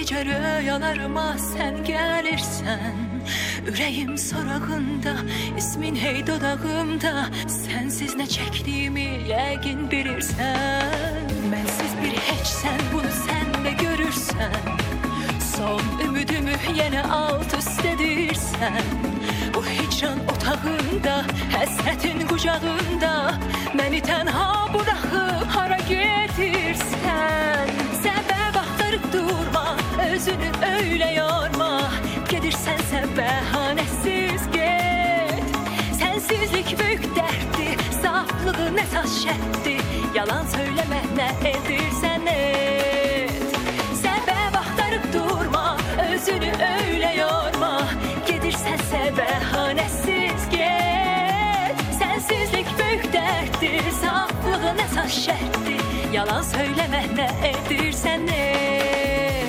gece rüyalarıma sen gelirsen, yüreğim sorağında, ismin hey dodağımda. Sensiz ne çektiğimi yəqin bilirsən. Mənsiz bir heçsən, bunu sen de görürsən. Son ümidimi yine alt üst edirsən. Bu hicran otağında, həsrətin qucağında, məni tənha bıraxıb hara getirsən. Səbəb axtarıb durma, özünü öyle yorma. Gedirsənsə bəhanəsiz get. Sensizlik büyük dertdi, saflığın esas şərtdi. Yalan söyleme ne edirsən et. Səbəb axtarıb durma, özünü öyle yorma. Gedirsənsə bəhanəsiz get. Sensizlik büyük dertdir, saflığın esas şərtdi. Yalan söyleme ne edirsən et.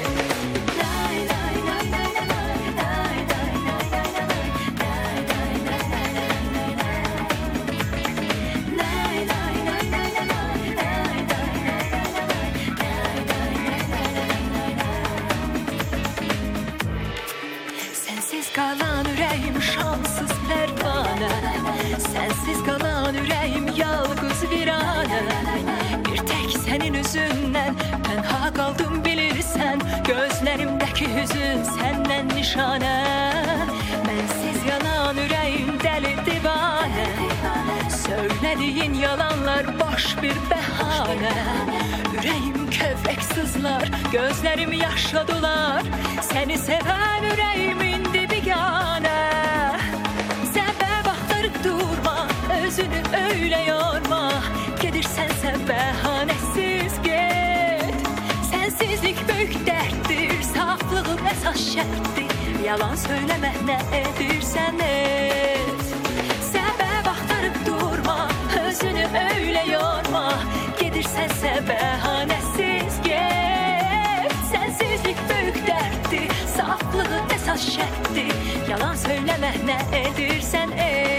Sensiz kalan yüreğim şansız pervane. Sensiz kalan yüreğim yalnız virane. Bir tek senin yüzünden tenha kaldım bilirsen. Gözlerimdeki hüzün senden nişane. Bensiz yanan yüreğim deli divane. Söylediğin yalanlar boş bir behane. Yüreğim kövrek sızlar, gözlerim yaşadılar. Seni seven yüreğimin dibigane. Sebep axtarıb durma, özünü öyle yorma. Gedirsense bəhanəsiz get. Sensizlik büyük derttir, saflığın esas şərtdir. Yalan söyleme ne edirsən et. Sebep axtarıb durma, özünü öyle yorma. Gedirsense bəhanəsiz get. Sensizlik büyük dertdir, saflığın esas şərtdir. Yalan söyleme ne edirsən et.